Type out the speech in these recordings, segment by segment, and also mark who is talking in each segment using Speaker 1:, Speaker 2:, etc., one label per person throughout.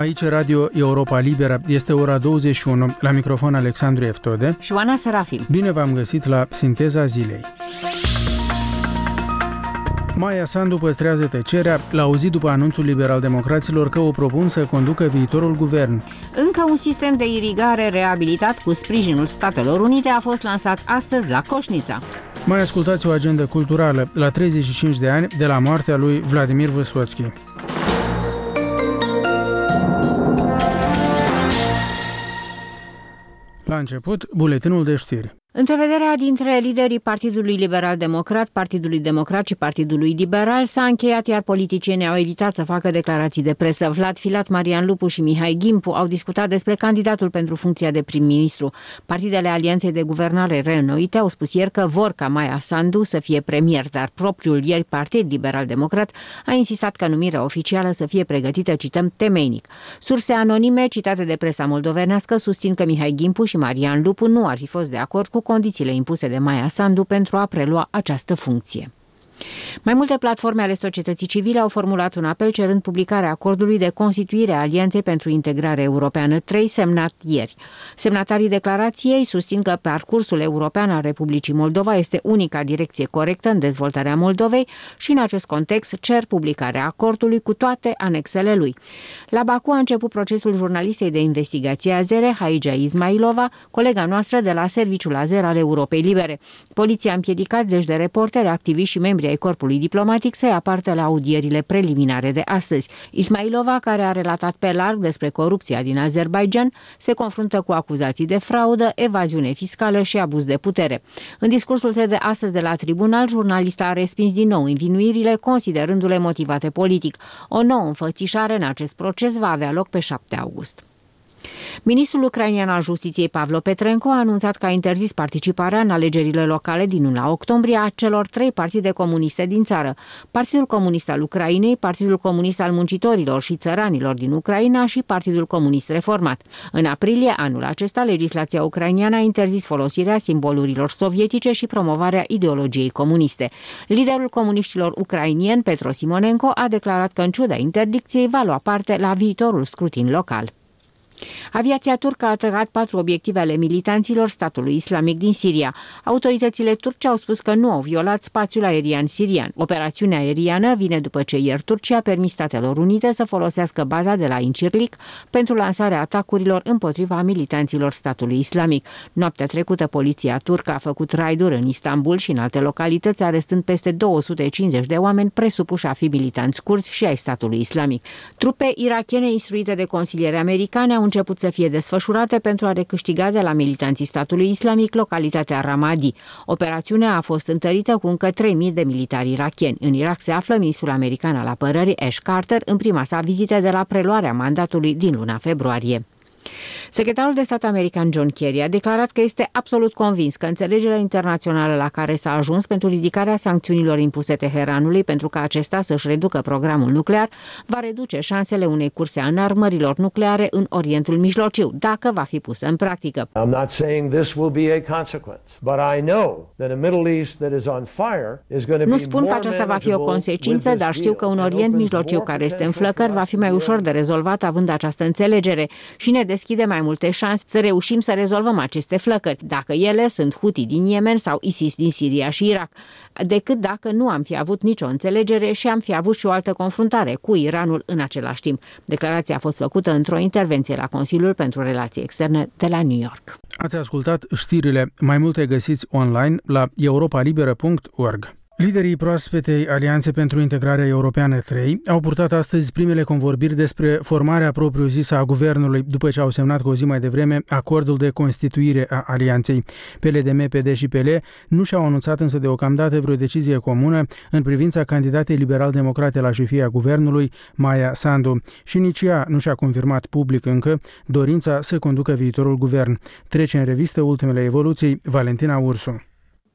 Speaker 1: Aici Radio Europa Liberă, este ora 21, la microfon Alexandru Eftode
Speaker 2: și Oana Serafim.
Speaker 1: Bine v-am găsit la Sinteza Zilei. Maia Sandu păstrează tăcerea, l-a auzit după anunțul liberal-democraților că o propun să conducă viitorul guvern.
Speaker 2: Încă un sistem de irigare reabilitat cu sprijinul Statelor Unite a fost lansat astăzi la Coșnița.
Speaker 1: Mai ascultați o agendă culturală la 35 de ani de la moartea lui Vladimir Vysotski. La început, buletinul de știri.
Speaker 2: Întrevederea dintre liderii Partidului Liberal-Democrat, Partidului Democrat și Partidului Liberal s-a încheiat, iar politicienii au evitat să facă declarații de presă. Vlad Filat, Marian Lupu și Mihai Gimpu au discutat despre candidatul pentru funcția de prim-ministru. Partidele Alianței de Guvernare reînnoite au spus ieri că vor ca Maia Sandu să fie premier, dar propriul ieri Partid Liberal-Democrat a insistat ca numirea oficială să fie pregătită, cităm, temeinic. Surse anonime citate de presa moldovenească susțin că Mihai Gimpu și Marian Lupu nu ar fi fost de acord cu condițiile impuse de Maia Sandu pentru a prelua această funcție. Mai multe platforme ale societății civile au formulat un apel cerând publicarea acordului de constituire a Alianței pentru Integrare Europeană 3 semnat ieri. Semnatarii declarației susțin că parcursul european al Republicii Moldova este unica direcție corectă în dezvoltarea Moldovei și în acest context cer publicarea acordului cu toate anexele lui. La Baku a început procesul jurnalistei de investigație azere, Haija Ismailova, colega noastră de la Serviciul Azer al Europei Libere. Poliția a împiedicat zeci de reporteri, activiști și membri ai corpului diplomatic să ia parte la audierile preliminare de astăzi. Ismailova, care a relatat pe larg despre corupția din Azerbaidjan, se confruntă cu acuzații de fraudă, evaziune fiscală și abuz de putere. În discursul său de astăzi de la tribunal, jurnalista a respins din nou învinuirile, considerându-le motivate politic. O nouă înfățișare în acest proces va avea loc pe 7 august. Ministrul ucrainean al Justiției Pavlo Petrenko a anunțat că a interzis participarea în alegerile locale din luna octombrie a celor 3 partide comuniste din țară: Partidul Comunist al Ucrainei, Partidul Comunist al Muncitorilor și Țăranilor din Ucraina și Partidul Comunist Reformat. În aprilie anul acesta, legislația ucraineană a interzis folosirea simbolurilor sovietice și promovarea ideologiei comuniste. Liderul comuniștilor ucrainieni, Petro Simonenko, a declarat că în ciuda interdicției va lua parte la viitorul scrutin local. Aviația turcă a atacat 4 obiective ale militanților statului islamic din Siria. Autoritățile turce au spus că nu au violat spațiul aerian sirian. Operațiunea aeriană vine după ce ieri Turcia a permis Statelor Unite să folosească baza de la Incirlik pentru lansarea atacurilor împotriva militanților statului islamic. Noaptea trecută, poliția turcă a făcut raiduri în Istanbul și în alte localități, arestând peste 250 de oameni presupuși a fi militanți curzi și ai statului islamic. Trupe irakiene instruite de consilieri americani au început să fie desfășurate pentru a recâștiga de la militanții statului islamic localitatea Ramadi. Operațiunea a fost întărită cu încă 3.000 de militari irakieni. În Irak se află ministrul american al apărării Ash Carter în prima sa vizită de la preluarea mandatului din luna februarie. Secretarul de stat american John Kerry a declarat că este absolut convins că înțelegerea internațională la care s-a ajuns pentru ridicarea sancțiunilor impuse Teheranului pentru ca acesta să-și reducă programul nuclear va reduce șansele unei curse a înarmărilor nucleare în Orientul Mijlociu, dacă va fi pusă în practică. Nu spun că aceasta va fi o consecință, dar știu că un Orient Mijlociu care este în flăcări va fi mai ușor de rezolvat având această înțelegere și ne deschide mai multe șanse să reușim să rezolvăm aceste flăcări, dacă ele sunt Houthi din Yemen sau ISIS din Siria și Irak, decât dacă nu am fi avut nicio înțelegere și am fi avut și o altă confruntare cu Iranul în același timp. Declarația a fost făcută într-o intervenție la Consiliul pentru Relații Externe de la New York.
Speaker 1: Ați ascultat știrile, mai multe găsiți online la europalibera.org. Liderii proaspetei Alianțe pentru Integrarea Europeană 3 au purtat astăzi primele convorbiri despre formarea propriu-zisă a guvernului după ce au semnat cu o zi mai devreme acordul de constituire a Alianței. PLDM, PD și PL nu și-au anunțat însă deocamdată vreo decizie comună în privința candidatei liberal-democrate la șefia guvernului, Maia Sandu, și nici ea nu și-a confirmat public încă dorința să conducă viitorul guvern. Trece în revistă ultimele evoluții Valentina Ursu.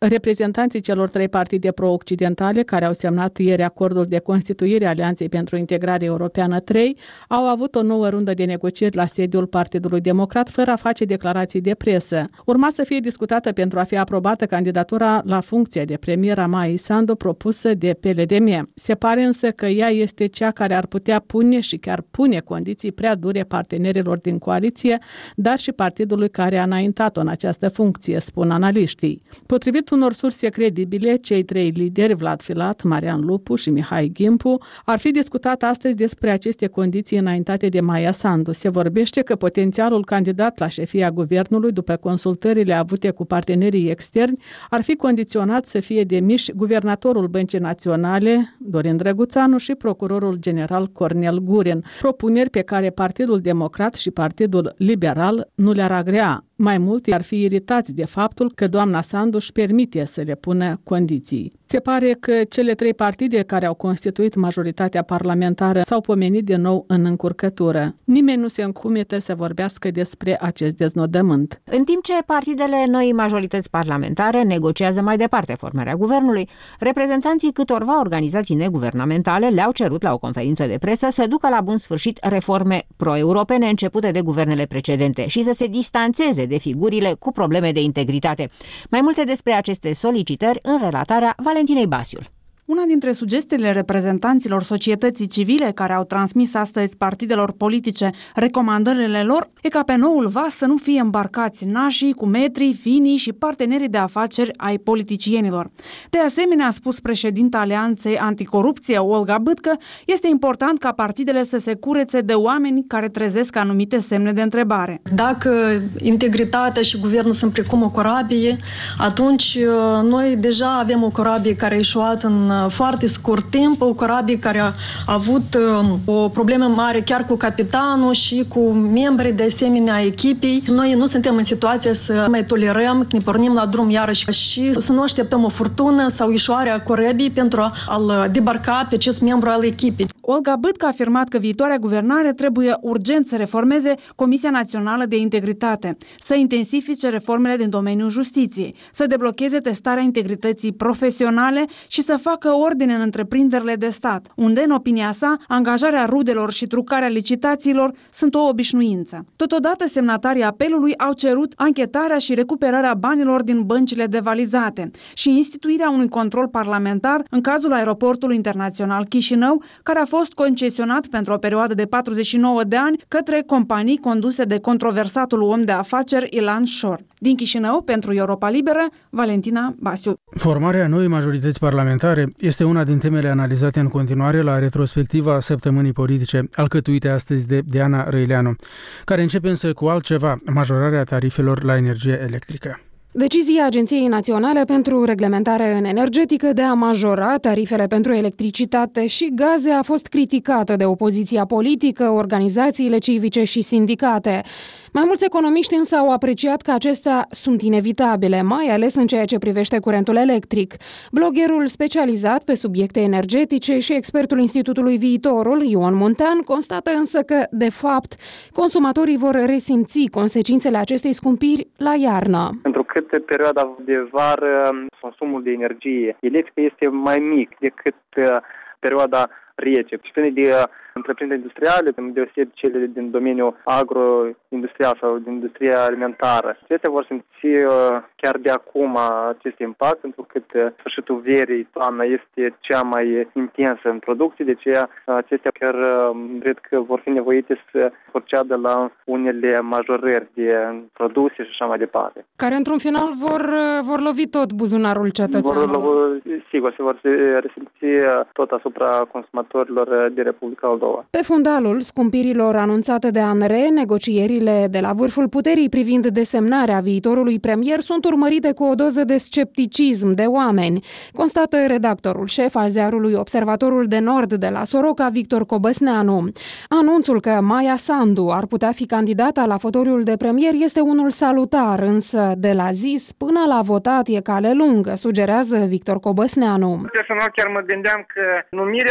Speaker 3: Reprezentanții celor 3 partide pro-occidentale, care au semnat ieri acordul de constituire a Alianței pentru Integrare Europeană 3, au avut o nouă rundă de negocieri la sediul Partidului Democrat, fără a face declarații de presă. Urma să fie discutată pentru a fi aprobată candidatura la funcția de premier a Maiei Sandu propusă de PLDM. Se pare însă că ea este cea care ar putea pune și chiar pune condiții prea dure partenerilor din coaliție, dar și partidului care a înaintat-o în această funcție, spun analiștii. Potrivit unor surse credibile, cei 3 lideri, Vlad Filat, Marian Lupu și Mihai Gimpu, ar fi discutat astăzi despre aceste condiții înaintate de Maia Sandu. Se vorbește că potențialul candidat la șefia guvernului, după consultările avute cu partenerii externi, ar fi condiționat să fie demiși guvernatorul Băncii Naționale, Dorin Drăguțanu, și procurorul general Cornel Gurin, propuneri pe care Partidul Democrat și Partidul Liberal nu le-ar agrea. Mai mult, ar fi iritați de faptul că doamna Sandu își permite să le pună condiții. Se pare că cele 3 partide care au constituit majoritatea parlamentară s-au pomenit din nou în încurcătură. Nimeni nu se încumetă să vorbească despre acest deznodământ.
Speaker 2: În timp ce partidele noii majorități parlamentare negociază mai departe formarea guvernului, reprezentanții câtorva organizații neguvernamentale le-au cerut la o conferință de presă să ducă la bun sfârșit reforme pro-europene începute de guvernele precedente și să se distanțeze de figurile cu probleme de integritate. Mai multe despre aceste solicitări în relatarea Valentinei Basiul.
Speaker 4: Una dintre sugestiile reprezentanților societății civile care au transmis astăzi partidelor politice recomandările lor e ca pe noul vas să nu fie îmbarcați nașii, cumetrii, finii și partenerii de afaceri ai politicienilor. De asemenea, a spus președinta Alianței Anticorupție, Olga Bâtcă, este important ca partidele să se curețe de oameni care trezesc anumite semne de întrebare.
Speaker 5: Dacă integritatea și guvernul sunt precum o corabie, atunci noi deja avem o corabie care a ieșuat în foarte scurt timp, o corabie care a avut o problemă mare chiar cu capitanul și cu membrii de asemenea echipei. Noi nu suntem în situație să mai tolerăm, ne pornim la drum iarăși și să nu așteptăm o furtună sau ieșuarea corabiei pentru a-l debarca pe acest membru al echipei.
Speaker 4: Olga Bâtcă a afirmat că viitoarea guvernare trebuie urgent să reformeze Comisia Națională de Integritate, să intensifice reformele din domeniul justiției, să deblocheze testarea integrității profesionale și să facă ordine în întreprinderile de stat, unde, în opinia sa, angajarea rudelor și trucarea licitațiilor sunt o obișnuință. Totodată, semnatarii apelului au cerut anchetarea și recuperarea banilor din băncile devalizate și instituirea unui control parlamentar în cazul aeroportului internațional Chișinău, care a fost concesionat pentru o perioadă de 49 de ani către companii conduse de controversatul om de afaceri Ilan Șor. Din Chișinău, pentru Europa Liberă, Valentina Basiu.
Speaker 1: Formarea noii majorități parlamentare este una din temele analizate în continuare la retrospectiva săptămânii politice, alcătuite astăzi de Diana Răileanu, care începe însă cu altceva, majorarea tarifelor la energie electrică.
Speaker 6: Decizia Agenției Naționale pentru Reglementare în Energetică de a majora tarifele pentru electricitate și gaze a fost criticată de opoziția politică, organizațiile civice și sindicate. Mai mulți economiști însă au apreciat că acestea sunt inevitabile, mai ales în ceea ce privește curentul electric. Bloggerul specializat pe subiecte energetice și expertul Institutului Viitorul, Ion Muntean, constată însă că, de fapt, consumatorii vor resimți consecințele acestei scumpiri la iarnă.
Speaker 7: Pentru că perioada de vară consumul de energie electrică este mai mic decât perioada rece. Și de întreprinderi industriale, deosebit cele din domeniul agro-industrial sau din industria alimentară. Acestea vor simți chiar de acum acest impact, pentru că sfârșitul verii, toamna, este cea mai intensă în producție, de aceea acestea chiar cred că vor fi nevoite să procedă la unele majorări de produse și așa mai departe.
Speaker 6: Care într-un final vor lovi tot buzunarul cetățeanului.
Speaker 7: Sigur, se vor resimți tot asupra consumatorilor din Republica Moldova. Pe
Speaker 6: fundalul scumpirilor anunțate de ANRE, negocierile de la vârful puterii privind desemnarea viitorului premier sunt urmărite cu o doză de scepticism de oameni, constată redactorul șef al ziarului Observatorul de Nord de la Soroca, Victor Cobăsneanu. Anunțul că Maia Sandu ar putea fi candidata la fotoliul de premier este unul salutar, însă de la zis până la votat e cale lungă, sugerează Victor Cobăsneanu.
Speaker 8: Personal chiar mă gândeam că numirea sau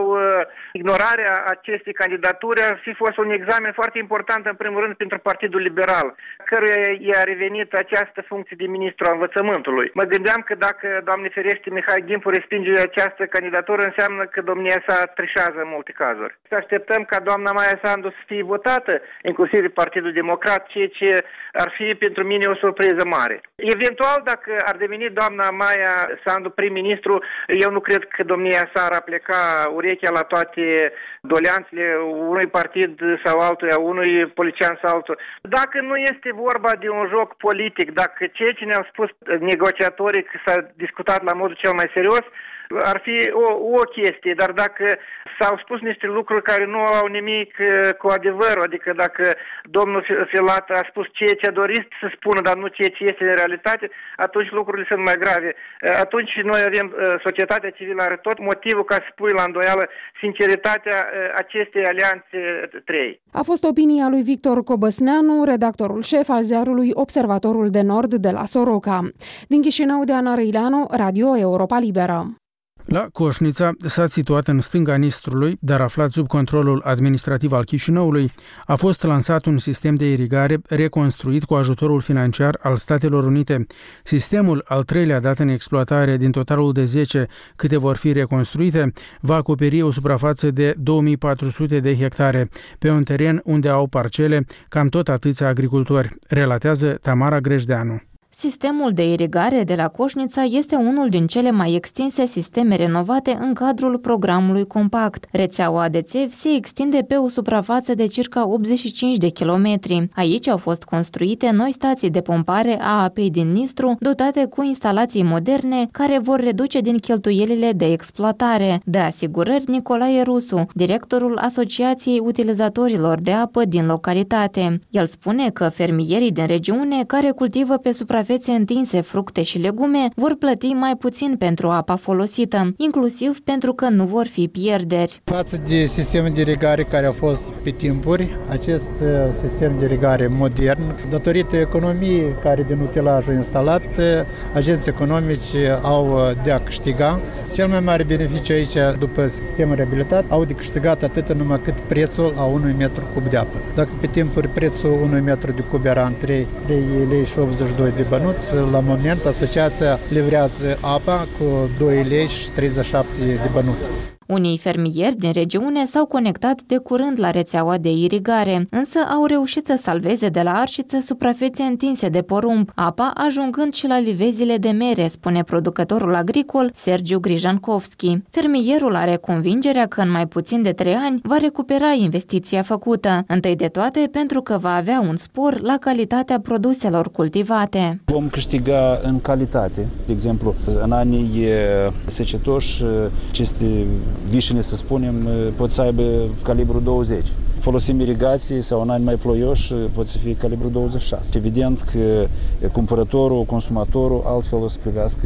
Speaker 8: ignorarea acestei candidaturi ar fi fost un examen foarte important, în primul rând, pentru Partidul Liberal, căruia i-a revenit această funcție de ministru al învățământului. Mă gândeam că dacă, Doamne ferește, Mihai Gimpu respinge această candidatură, înseamnă că domnia sa trișează în multe cazuri. Să așteptăm ca doamna Maia Sandu să fie votată, inclusiv de Partidul Democrat, ceea ce ar fi pentru mine o surpriză mare. Eventual, dacă ar deveni doamna Maia Sandu prim-ministru, eu nu cred că domnia sa ar apleca urechea la toate doleanțele unui partid sau altuia, unui politician sau altul. Dacă nu este vorba de un joc politic, dacă ceea ce ne-au spus negociatorii că s-a discutat la modul cel mai serios, ar fi o chestie, dar dacă s-au spus niște lucruri care nu au nimic cu adevărul, adică dacă domnul Filat a spus ceea ce a dorit să spună, dar nu ceea ce este în realitate, atunci lucrurile sunt mai grave. Atunci noi avem, societatea civilă are tot motivul ca să pui la îndoială sinceritatea acestei alianțe 3.
Speaker 6: A fost opinia lui Victor Cobăsneanu, redactorul șef al ziarului Observatorul de Nord de la Soroca. Din Chișinău, de Ana Răileanu, Radio Europa Liberă.
Speaker 1: La Coșnița, sat situat în stânga Nistrului, dar aflat sub controlul administrativ al Chișinăului, a fost lansat un sistem de irigare reconstruit cu ajutorul financiar al Statelor Unite. Sistemul, al treilea dat în exploatare din totalul de 10 câte vor fi reconstruite, va acoperi o suprafață de 2400 de hectare, pe un teren unde au parcele cam tot atâția agricultori, relatează Tamara Grejdeanu.
Speaker 9: Sistemul de irigare de la Coșnița este unul din cele mai extinse sisteme renovate în cadrul programului Compact. Rețeaua de țevi se extinde pe o suprafață de circa 85 de kilometri. Aici au fost construite noi stații de pompare a apei din Nistru, dotate cu instalații moderne care vor reduce din cheltuielile de exploatare, dă asigurări Nicolae Rusu, directorul Asociației Utilizatorilor de Apă din localitate. El spune că fermierii din regiune care cultivă pe suprafețe întinse fructe și legume vor plăti mai puțin pentru apa folosită, inclusiv pentru că nu vor fi pierderi.
Speaker 10: Față de sistemul de irigare care a fost pe timpuri, acest sistem de irigare modern, datorită economiei care din utilajul instalat, agenții economici au de a câștiga. Cel mai mare beneficiu aici, după sistemul reabilitat, au de câștigat atât numai cât prețul a 1 metru cub de apă. Dacă pe timpuri prețul 1 metru de cub era în 3 lei și 82 de bănuți, la moment asociația livrează apa cu 2 lei și 37 de bănuți.
Speaker 9: Unii fermieri din regiune s-au conectat de curând la rețeaua de irigare, însă au reușit să salveze de la arșiță suprafețe întinse de porumb, apa ajungând și la livezile de mere, spune producătorul agricol Sergiu Grijancovski. Fermierul are convingerea că în mai puțin de 3 ani va recupera investiția făcută, întâi de toate pentru că va avea un spor la calitatea produselor cultivate.
Speaker 11: Vom câștiga în calitate. De exemplu, în anii secetoși, aceste vișine, să spunem, pot să aibă calibru 20. Folosim irigații sau în ani mai ploioși pot să fie calibru 26. Evident că cumpărătorul, consumatorul altfel o să privească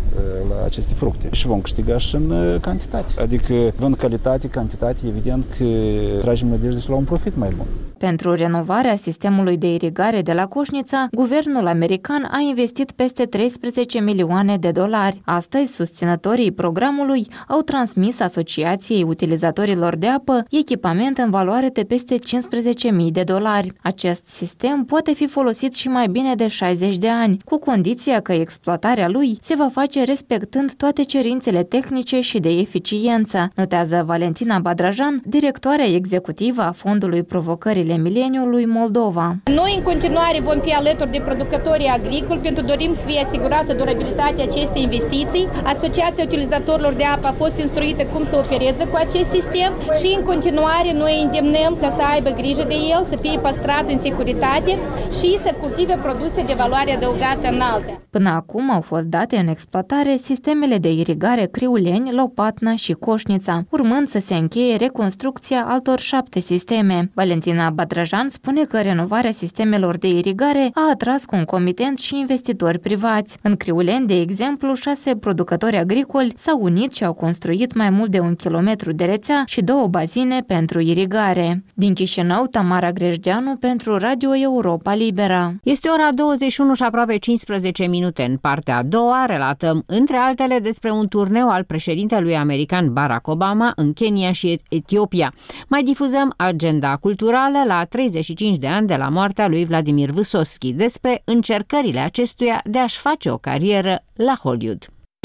Speaker 11: la aceste fructe și vom câștiga și în cantitate. Adică vând calitate, cantitate, evident că tragem nădejde și la un profit mai bun.
Speaker 9: Pentru renovarea sistemului de irigare de la Coșnița, guvernul american a investit peste 13 milioane de dolari. Astăzi, susținătorii programului au transmis Asociației Utilizatorilor de Apă echipament în valoare de peste 15.000 de dolari. Acest sistem poate fi folosit și mai bine de 60 de ani, cu condiția că exploatarea lui se va face respectând toate cerințele tehnice și de eficiență, notează Valentina Badrajan, directoarea executivă a Fondului Provocările Mileniului Moldova.
Speaker 12: Noi în continuare vom fi alături de producătorii agricoli pentru dorim să fie asigurată durabilitatea acestei investiții. Asociația Utilizatorilor de Apă a fost instruită cum să opereze cu acest sistem și în continuare noi îndemnăm ca să aibă grijă de el, să fie păstrat în securitate și să cultive produse de valoare adăugată înaltă.
Speaker 9: Până acum au fost date în exploatare sistemele de irigare Criuleni, Lopatna și Coșnița, urmând să se încheie reconstrucția altor 7 sisteme. Valentina Badrajan spune că renovarea sistemelor de irigare a atras concomitent și investitori privați. În Criuleni, de exemplu, 6 producători agricoli s-au unit și au construit mai mult de 1 kilometru de rețea și 2 bazine pentru irigare. Din Chișinău, Tamara Grejdeanu pentru Radio Europa Liberă.
Speaker 2: Este ora 21 și aproape 15 minute. În partea a doua relatăm, între altele, despre un turneu al președintelui american Barack Obama în Kenya și Etiopia. Mai difuzăm agenda culturală la 35 de ani de la moartea lui Vladimir Vysotski, despre încercările acestuia de a-și face o carieră la Hollywood.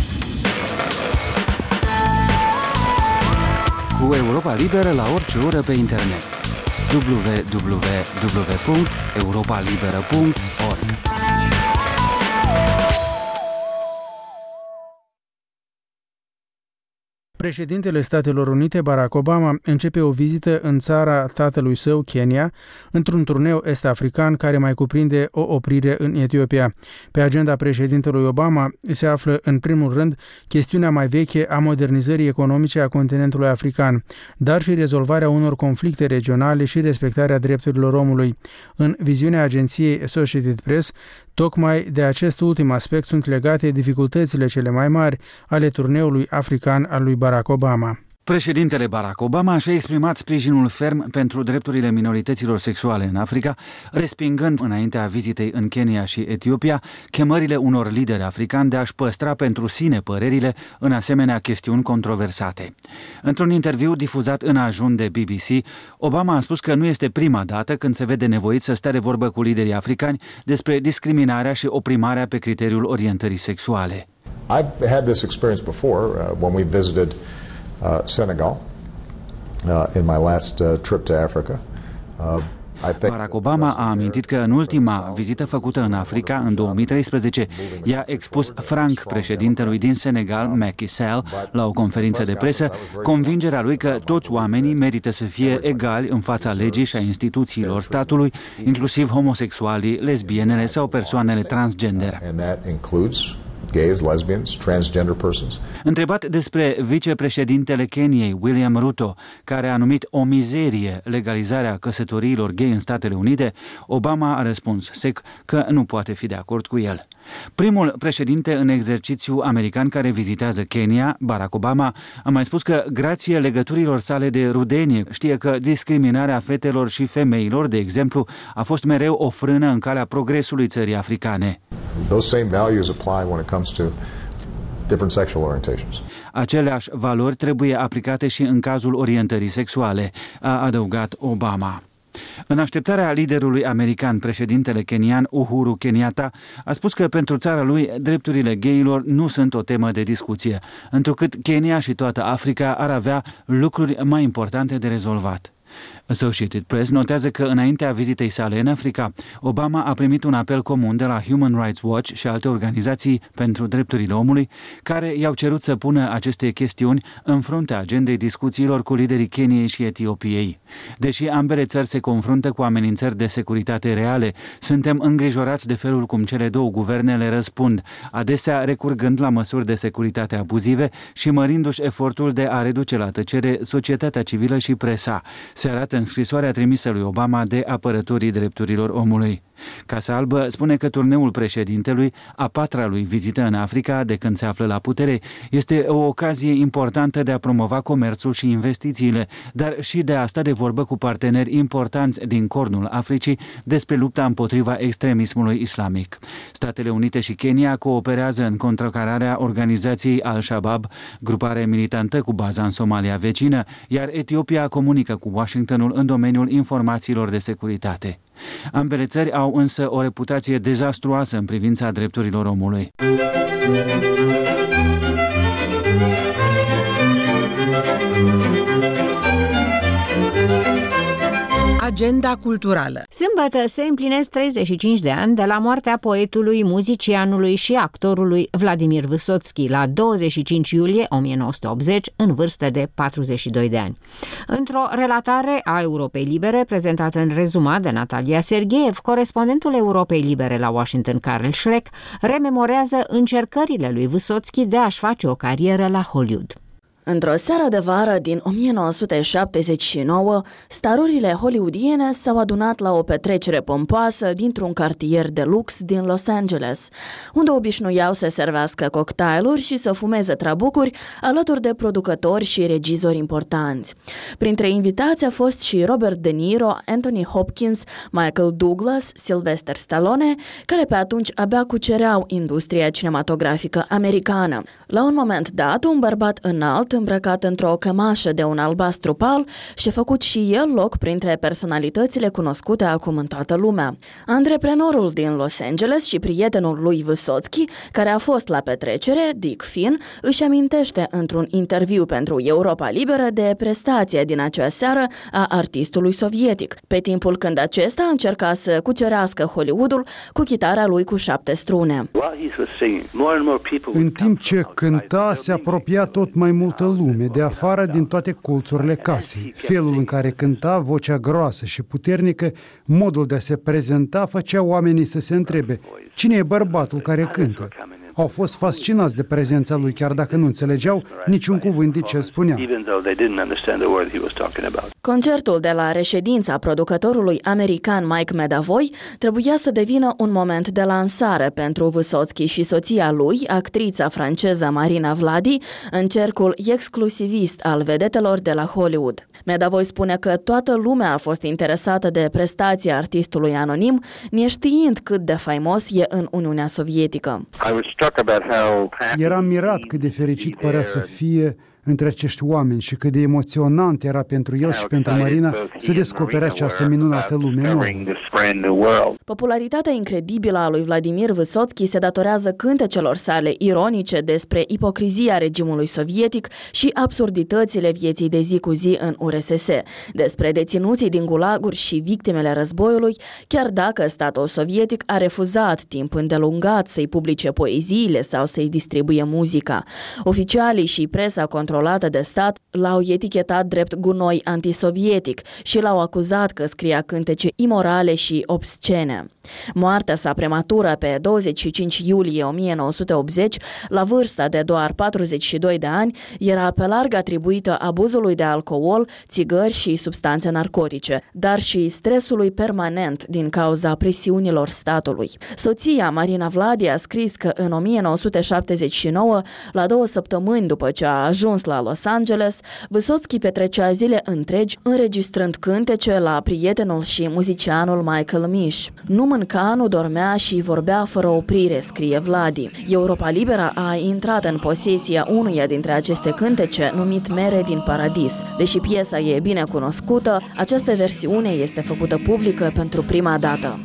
Speaker 13: Cu Europa Liberă la orice oră pe internet. www.europalibera.org.
Speaker 1: Președintele Statelor Unite, Barack Obama, începe o vizită în țara tatălui său, Kenya, într-un turneu est-african care mai cuprinde o oprire în Etiopia. Pe agenda președintelui Obama se află, în primul rând, chestiunea mai veche a modernizării economice a continentului african, dar și rezolvarea unor conflicte regionale și respectarea drepturilor omului. În viziunea agenției Associated Press, tocmai de acest ultim aspect sunt legate dificultățile cele mai mari ale turneului african al lui Barack Obama.
Speaker 13: Președintele Barack Obama și-a exprimat sprijinul ferm pentru drepturile minorităților sexuale în Africa, respingând înaintea vizitei în Kenya și Etiopia chemările unor lideri africani de a-și păstra pentru sine părerile în asemenea chestiuni controversate. Într-un interviu difuzat în ajun de BBC, Obama a spus că nu este prima dată când se vede nevoit să stea de vorbă cu liderii africani despre discriminarea și oprimarea pe criteriul orientării sexuale.
Speaker 14: I've had this experience before when we visited Senegal in my last trip to Africa.
Speaker 13: Barack Obama a amintit că în ultima vizită făcută în Africa, în 2013, i-a expus franc președintelui din Senegal, Macky Sall, la o conferință de presă, convingerea lui că toți oamenii merită să fie egali în fața legii și a instituțiilor statului, inclusiv homosexualii, lesbienele sau persoanele transgender.
Speaker 14: Gays, lesbians, transgender persons.
Speaker 13: Întrebat despre vicepreședintele Keniei, William Ruto, care a numit o mizerie legalizarea căsătoriilor gay în Statele Unite, Obama a răspuns sec că nu poate fi de acord cu el. Primul președinte în exercițiu american care vizitează Kenya, Barack Obama, a mai spus că, grație legăturilor sale de rudenie, știe că discriminarea fetelor și femeilor, de exemplu, a fost mereu o frână în calea progresului țării africane.
Speaker 14: Those same values apply when it comes to different sexual orientations.
Speaker 13: Aceleași valori trebuie aplicate și în cazul orientării sexuale, a adăugat Obama. În așteptarea liderului american, președintele kenian Uhuru Kenyatta a spus că pentru țara lui drepturile gayilor nu sunt o temă de discuție, întrucât Kenya și toată Africa ar avea lucruri mai importante de rezolvat. Associated Press notează că înaintea vizitei sale în Africa, Obama a primit un apel comun de la Human Rights Watch și alte organizații pentru drepturile omului, care i-au cerut să pună aceste chestiuni în fruntea agendei discuțiilor cu liderii Keniei și Etiopiei. Deși ambele țări se confruntă cu amenințări de securitate reale, suntem îngrijorați de felul cum cele două guverne le răspund, adesea recurgând la măsuri de securitate abuzive și mărindu-și efortul de a reduce la tăcere societatea civilă și presa, se arată în scrisoarea trimisă lui Obama de apărătorii drepturilor omului. Casa Albă spune că turneul președintelui, a 4-a lui vizită în Africa de când se află la putere, este o ocazie importantă de a promova comerțul și investițiile, dar și de a sta de vorbă cu parteneri importanți din cornul Africii despre lupta împotriva extremismului islamic. Statele Unite și Kenya cooperează în contracararea organizației Al-Shabaab, grupare militantă cu baza în Somalia vecină, iar Etiopia comunică cu Washingtonul în domeniul informațiilor de securitate. Ambele țări au însă o reputație dezastruoasă în privința drepturilor omului.
Speaker 15: Agenda culturală.
Speaker 2: Sâmbătă se împlinesc 35 de ani de la moartea poetului, muzicianului și actorului Vladimir Vysotski la 25 iulie 1980, în vârstă de 42 de ani. Într-o relatare a Europei Libere, prezentată în rezumat de Natalia Sergeev, corespondentul Europei Libere la Washington, Carl Schreck, rememorează încercările lui Vysotski de a-și face o carieră la Hollywood.
Speaker 16: Într-o seară de vară din 1979, starurile hollywoodiene s-au adunat la o petrecere pompoasă dintr-un cartier de lux din Los Angeles, unde obișnuiau să servească cocktailuri și să fumeze trabucuri alături de producători și regizori importanți. Printre invitați a fost și Robert De Niro, Anthony Hopkins, Michael Douglas, Sylvester Stallone, care pe atunci abia cucereau industria cinematografică americană. La un moment dat, un bărbat înalt, îmbrăcat într-o cămașă de un albastru pal, și-a făcut și el loc printre personalitățile cunoscute acum în toată lumea. Antreprenorul din Los Angeles și prietenul lui Vysotski, care a fost la petrecere, Dick Finn, își amintește într-un interviu pentru Europa Liberă de prestația din acea seară a artistului sovietic, pe timpul când acesta încerca să cucerească Hollywoodul cu chitara lui cu 7 strune.
Speaker 17: În timp ce cânta, se apropia tot mai multă lume de afară din toate colțurile casei. Felul în care cânta, vocea groasă și puternică, modul de a se prezenta făcea oamenii să se întrebe: cine e bărbatul care cântă? Au fost fascinați de prezența lui, chiar dacă nu înțelegeau niciun cuvânt din ce spunea.
Speaker 16: Concertul de la reședința producătorului american Mike Medavoy trebuia să devină un moment de lansare pentru Vysotski și soția lui, actrița franceză Marina Vladi, în cercul exclusivist al vedetelor de la Hollywood. Medavoy spune că toată lumea a fost interesată de prestația artistului anonim, neștiind cât de faimos e în Uniunea Sovietică.
Speaker 17: Eram mirat cât de fericit părea să fie între acești oameni și cât de emoționant era pentru el și pentru Marina să descopere această minunată lume nouă.
Speaker 16: Popularitatea incredibilă a lui Vladimir Vysotski se datorează cântecelor sale ironice despre ipocrizia regimului sovietic și absurditățile vieții de zi cu zi în URSS, despre deținuții din gulaguri și victimele războiului, chiar dacă statul sovietic a refuzat timp îndelungat să-i publice poeziile sau să-i distribuie muzica. Oficialii și presa controlată de stat l-au etichetat drept gunoi antisovietic și l-au acuzat că scria cântece imorale și obscene. Moartea sa prematură pe 25 iulie 1980, la vârsta de doar 42 de ani, era pe larg atribuită abuzului de alcool, țigări și substanțe narcotice, dar și stresului permanent din cauza presiunilor statului. Soția Marina Vladi a scris că în 1979, la 2 săptămâni după ce a ajuns la Los Angeles, Vysotski petrecea zile întregi înregistrând cântece la prietenul și muzicianul Michael Mish. Nu mânca, nu dormea și vorbea fără oprire, scrie Vladi. Europa Liberă a intrat în posesia unuia dintre aceste cântece, numit Mere din Paradis. Deși piesa e bine cunoscută, această versiune este făcută publică pentru prima dată.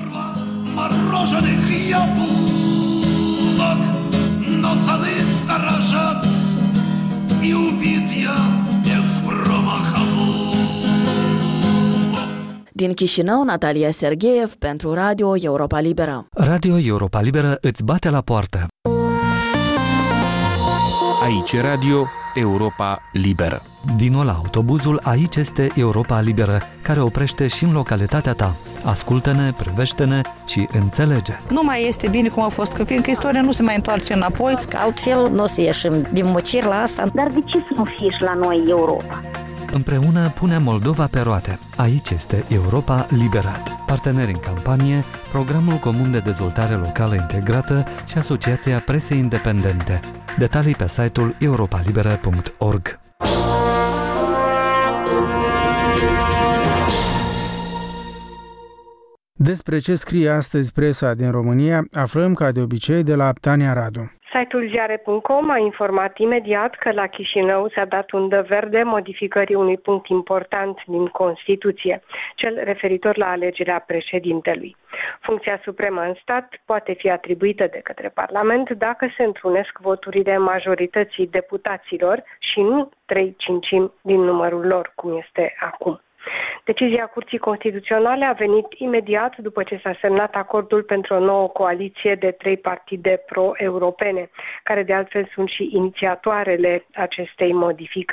Speaker 16: Din Chișinău, Natalia Sergeev pentru Radio Europa Liberă.
Speaker 18: Radio Europa Liberă îți bate la poartă.
Speaker 19: Aici Radio Europa Liberă.
Speaker 18: Vino la autobuzul Aici este Europa Liberă, care oprește și în localitatea ta. Ascultă-ne, privește-ne și înțelege.
Speaker 20: Nu mai este bine cum a fost, că fiindcă istoria nu se mai întoarce înapoi.
Speaker 21: Altfel nu o să ieșim din mocir la asta. Dar de ce să nu fie și la noi Europa?
Speaker 18: Împreună punem Moldova pe roate. Aici este Europa Liberă. Parteneri în campanie, Programul Comun de Dezvoltare Locală Integrată și Asociația Presei Independente. Detalii pe site-ul europalibera.org.
Speaker 1: Despre ce scrie astăzi presa din România, aflăm ca de obicei de la Tania Radu.
Speaker 22: Site-ul ziare.com a informat imediat că la Chișinău s-a dat undă verde modificării unui punct important din Constituție, cel referitor la alegerea președintelui. Funcția supremă în stat poate fi atribuită de către Parlament dacă se întrunesc voturile majorității deputaților și nu 3/5 din numărul lor, cum este acum. Decizia Curții Constituționale a venit imediat după ce s-a semnat acordul pentru o nouă coaliție de 3 partide pro-europene, care de altfel sunt și inițiatoarele acestei modificări.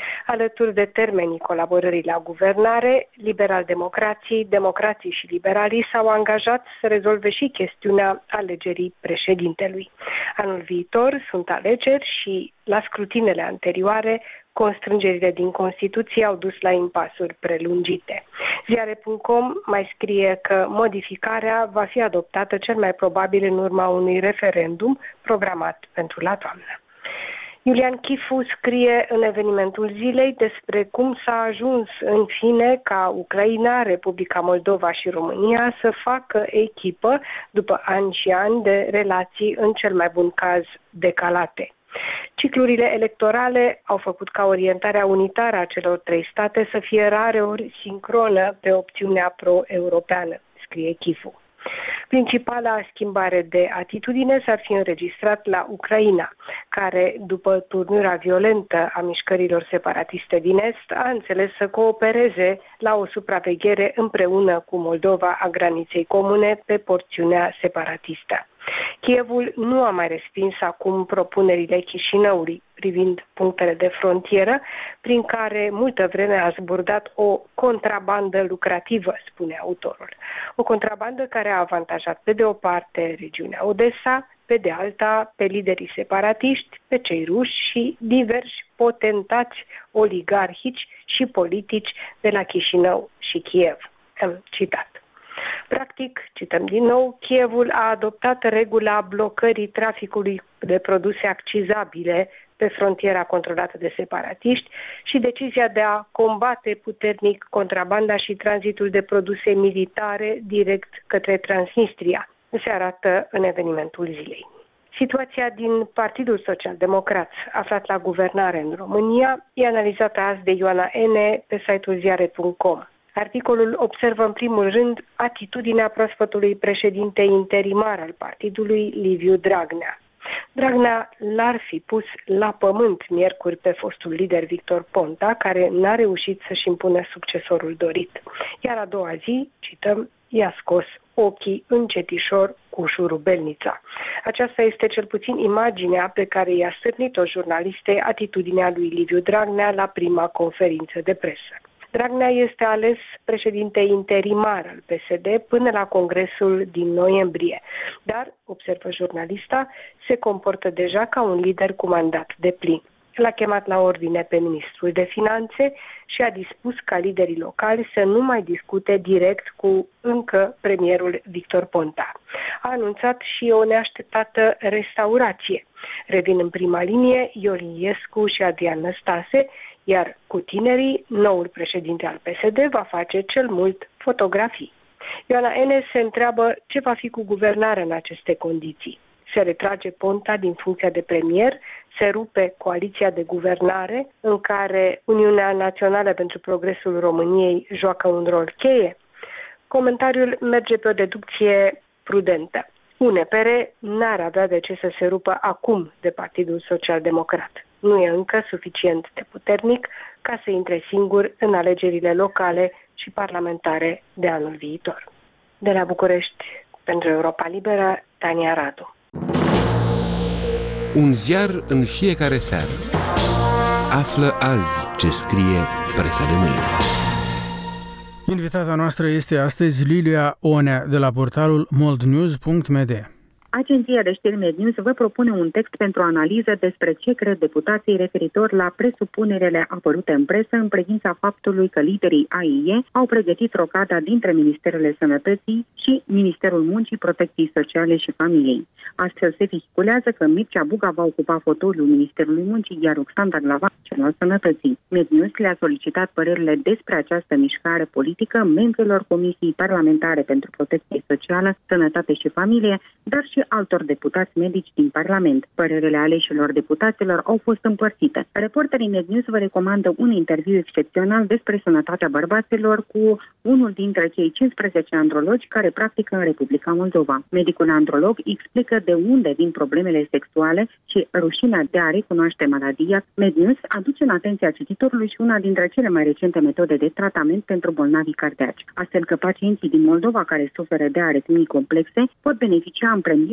Speaker 22: Alături de termenii colaborării la guvernare, liberal-democrații, democrații și liberalii s-au angajat să rezolve și chestiunea alegerii președintelui. Anul viitor sunt alegeri și, la scrutinele anterioare, constrângerile din Constituție au dus la impasuri prelungite. Ziare.com mai scrie că modificarea va fi adoptată cel mai probabil în urma unui referendum programat pentru la toamnă. Iulian Chifu scrie în evenimentul zilei despre cum s-a ajuns în fine ca Ucraina, Republica Moldova și România să facă echipă după ani și ani de relații în cel mai bun caz decalate. Ciclurile electorale au făcut ca orientarea unitară a celor trei state să fie rareori sincronă pe opțiunea pro-europeană, scrie Chifu. Principala schimbare de atitudine s-ar fi înregistrat la Ucraina, care, după turnura violentă a mișcărilor separatiste din Est, a înțeles să coopereze la o supraveghere împreună cu Moldova a graniței comune pe porțiunea separatistă. Kievul nu a mai respins acum propunerile Chișinăului privind punctele de frontieră, prin care multă vreme a zburdat o contrabandă lucrativă, spune autorul. O contrabandă care a avantajat pe de o parte regiunea Odessa, pe de alta pe liderii separatiști, pe cei ruși și diversi potentați oligarhici și politici de la Chișinău și Kiev. Am citat. Practic, cităm din nou, Kievul a adoptat regula blocării traficului de produse accizabile pe frontiera controlată de separatiști și decizia de a combate puternic contrabanda și tranzitul de produse militare direct către Transnistria, se arată în evenimentul zilei. Situația din Partidul Social-Democrat, aflat la guvernare în România, e analizată azi de Ioana N. pe site-ul ziare.com. Articolul observă în primul rând atitudinea proaspătului președinte interimar al partidului, Liviu Dragnea. Dragnea l-ar fi pus la pământ miercuri pe fostul lider Victor Ponta, care n-a reușit să-și impună succesorul dorit. Iar a doua zi, cităm, i-a scos ochii încetișor cu șurubelnița. Aceasta este cel puțin imaginea pe care i-a stârnit-o jurnalistei atitudinea lui Liviu Dragnea la prima conferință de presă. Dragnea este ales președinte interimar al PSD până la congresul din noiembrie, dar, observă jurnalista, se comportă deja ca un lider cu mandat deplin. L-a chemat la ordine pe ministrul de finanțe și a dispus ca liderii locali să nu mai discute direct cu încă premierul Victor Ponta. A anunțat și o neașteptată restaurație. Revin în prima linie Ion Iliescu și Adrian Năstase, iar cu tinerii, noul președinte al PSD va face cel mult fotografii. Ioana N. se întreabă ce va fi cu guvernarea în aceste condiții. Se retrage Ponta din funcția de premier, se rupe coaliția de guvernare în care Uniunea Națională pentru Progresul României joacă un rol cheie. Comentariul merge pe o deducție prudentă. UNPR n-ar avea de ce să se rupă acum de Partidul Social-Democrat. Nu e încă suficient de puternic ca să intre singur în alegerile locale și parlamentare de anul viitor. De la București, pentru Europa Liberă, Tania Radu.
Speaker 19: Un ziar în fiecare seară. Află azi ce scrie presa de mâine.
Speaker 1: Invitata noastră este astăzi Lilia Onea de la portalul moldnews.md.
Speaker 3: Agenția de știri MedNews vă propune un text pentru analiză despre ce cred deputații referitor la presupunerile apărute în presă în privința faptului că liderii AIE au pregătit rocada dintre Ministerele Sănătății și Ministerul Muncii, Protecției Sociale și Familiei. Astfel se vehiculează că Mircea Buga va ocupa fotoliul Ministerului Muncii, iar Roxanda Glavan cel al Sănătății. MedNews le-a solicitat părerile despre această mișcare politică membrilor Comisiei Parlamentare pentru Protecție Socială, Sănătate și Familie, dar și altor deputați medici din Parlament. Părerile aleșilor deputaților au fost împărțite. Reporterii MedNews vă recomandă un interviu excepțional despre sănătatea bărbaților cu unul dintre cei 15 andrologi care practică în Republica Moldova. Medicul androlog explică de unde vin problemele sexuale și rușinea de a recunoaște maladia. MedNews aduce în atenția cititorului și una dintre cele mai recente metode de tratament pentru bolnavii cardiaci, astfel că pacienții din Moldova care suferă de aritmii complexe pot beneficia în premier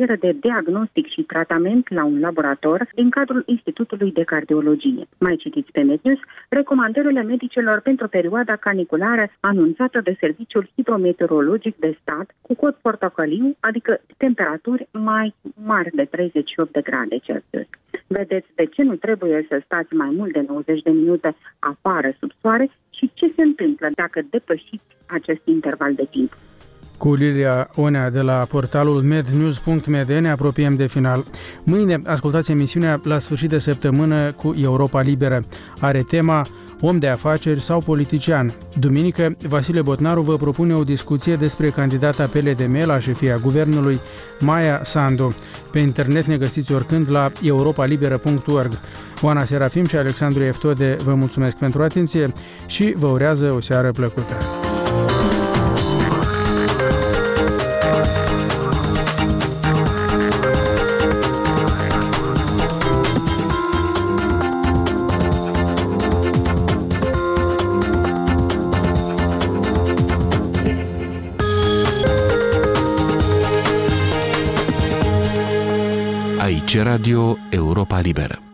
Speaker 3: carieră de diagnostic și tratament la un laborator din cadrul Institutului de Cardiologie. Mai citiți pe NetNews recomandările medicilor pentru perioada caniculară anunțată de Serviciul Hidrometeorologic de Stat cu cod portocaliu, adică temperaturi mai mari de 38 de grade Celsius. Vedeți de ce nu trebuie să stați mai mult de 90 de minute afară sub soare și ce se întâmplă dacă depășiți acest interval de timp.
Speaker 1: Cu Lilia Onea de la portalul mednews.md ne apropiem de final. Mâine ascultați emisiunea La sfârșit de săptămână cu Europa Liberă. Are tema Om de afaceri sau politician. Duminică, Vasile Botnaru vă propune o discuție despre candidata PLDM la șefia guvernului, Maia Sandu. Pe internet ne găsiți oricând la europalibera.org. Oana Serafim și Alexandru Eftode vă mulțumesc pentru atenție și vă urează o seară plăcută.
Speaker 19: Aici Radio Europa Liberă.